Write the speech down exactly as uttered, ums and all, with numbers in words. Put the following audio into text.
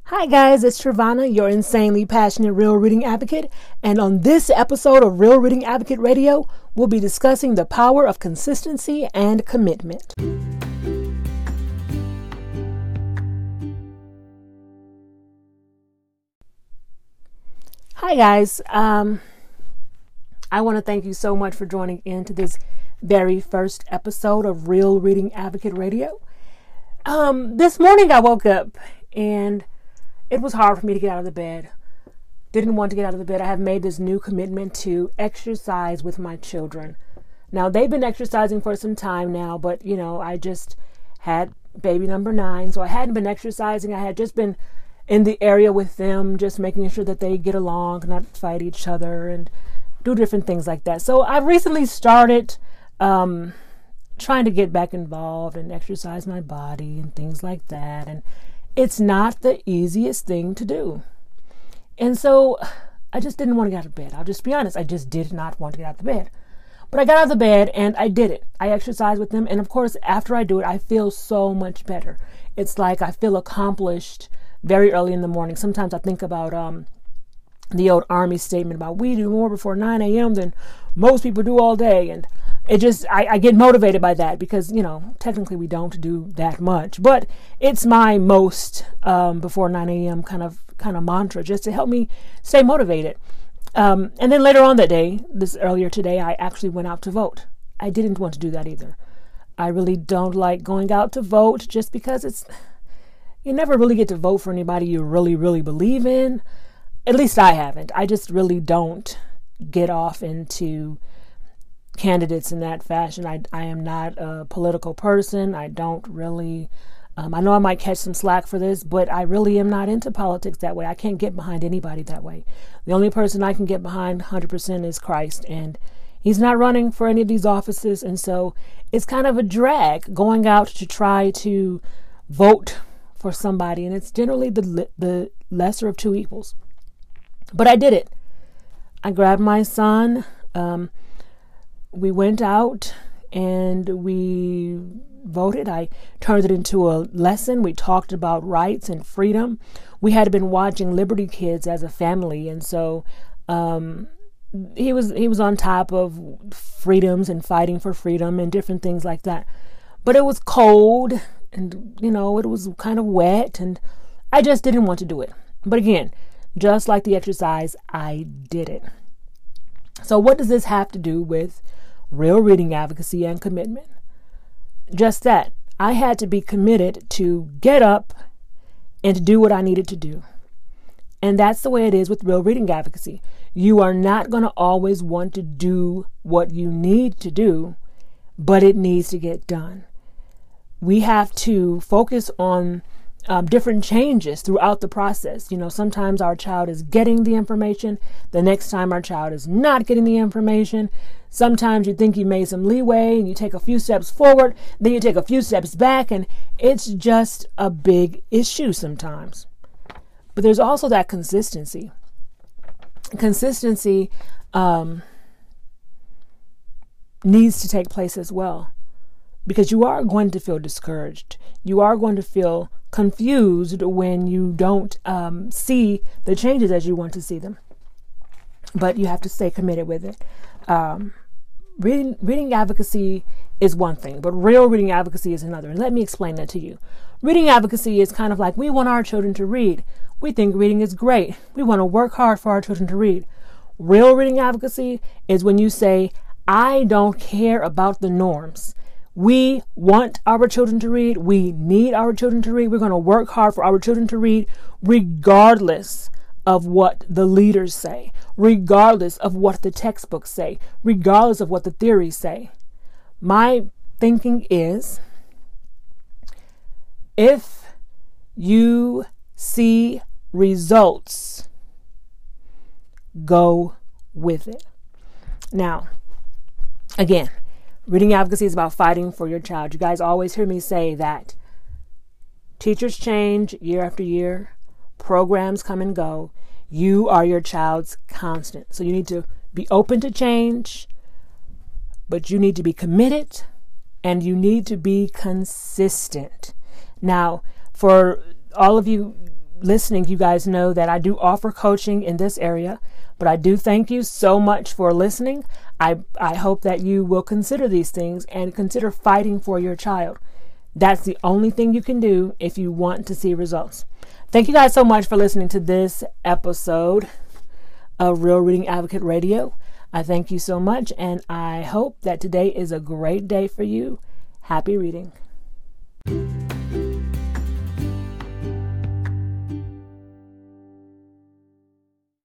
Hi guys, it's Trevana, your insanely passionate Real Reading Advocate, and on this episode of Real Reading Advocate Radio, we'll be discussing the power of consistency and commitment. Hi guys, um, I want to thank you so much for joining in to this very first episode of Real Reading Advocate Radio. Um, this morning I woke up and it was hard for me to get out of the bed. Didn't want to get out of the bed. I have made this new commitment to exercise with my children. Now, they've been exercising for some time now, but, you know, I just had baby number nine, so I hadn't been exercising. I had just been in the area with them, just making sure that they get along, not fight each other, and do different things like that. So I've recently started um, trying to get back involved and exercise my body and things like that, and it's not the easiest thing to do. And so I just didn't want to get out of bed. I'll just be honest. I just did not want to get out of bed. But I got out of the bed and I did it. I exercised with them. And of course, after I do it, I feel so much better. It's like I feel accomplished very early in the morning. Sometimes I think about um, the old Army statement about we do more before nine a.m. than most people do all day. And it just, I, I get motivated by that because, you know, technically we don't do that much, but it's my most um, before nine a.m. kind of kind of mantra just to help me stay motivated. Um, and then later on that day, this earlier today, I actually went out to vote. I didn't want to do that either. I really don't like going out to vote just because it's, you never really get to vote for anybody you really, really believe in. At least I haven't. I just really don't get off into candidates in that fashion. I, I am not a political person. I don't really, um, I know I might catch some slack for this, but I really am not into politics that way. I can't get behind anybody that way. The only person I can get behind one hundred percent is Christ, and he's not running for any of these offices. And so it's kind of a drag going out to try to vote for somebody. And it's generally the, the lesser of two evils. But I did it. I grabbed my son, um, we went out and we voted. I turned it into a lesson. We talked about rights and freedom. We had been watching Liberty Kids as a family, and so um, he was he was on top of freedoms and fighting for freedom and different things like that. But it was cold, and you know it was kind of wet, and I just didn't want to do it. But again, just like the exercise, I did it. So what does this have to do with real reading advocacy and commitment? Just that. I had to be committed to get up and to do what I needed to do. And that's the way it is with real reading advocacy. You are not going to always want to do what you need to do, but it needs to get done. We have to focus on Um, different changes throughout the process. You know, sometimes our child is getting the information. The next time our child is not getting the information. Sometimes you think you made some leeway and you take a few steps forward, then you take a few steps back, and it's just a big issue sometimes. But there's also that consistency. Consistency um, needs to take place as well, because you are going to feel discouraged. You are going to feel confused when you don't um, see the changes as you want to see them. But you have to stay committed with it. Um, reading, reading advocacy is one thing, but real reading advocacy is another. And let me explain that to you. Reading advocacy is kind of like we want our children to read. We think reading is great. We want to work hard for our children to read. Real reading advocacy is when you say, I don't care about the norms. We want our children to read. We need our children to read. We're going to work hard for our children to read, regardless of what the leaders say, regardless of what the textbooks say, regardless of what the theories say. My thinking is, if you see results, go with it. Now, again, reading advocacy is about fighting for your child. You guys always hear me say that teachers change year after year. Programs come and go. You are your child's constant. So you need to be open to change, but you need to be committed and you need to be consistent. Now, for all of you listening, you guys know that I do offer coaching in this area, but I do thank you so much for listening. I, I hope that you will consider these things and consider fighting for your child. That's the only thing you can do if you want to see results. Thank you guys so much for listening to this episode of Real Reading Advocate Radio. I thank you so much, and I hope that today is a great day for you. Happy reading.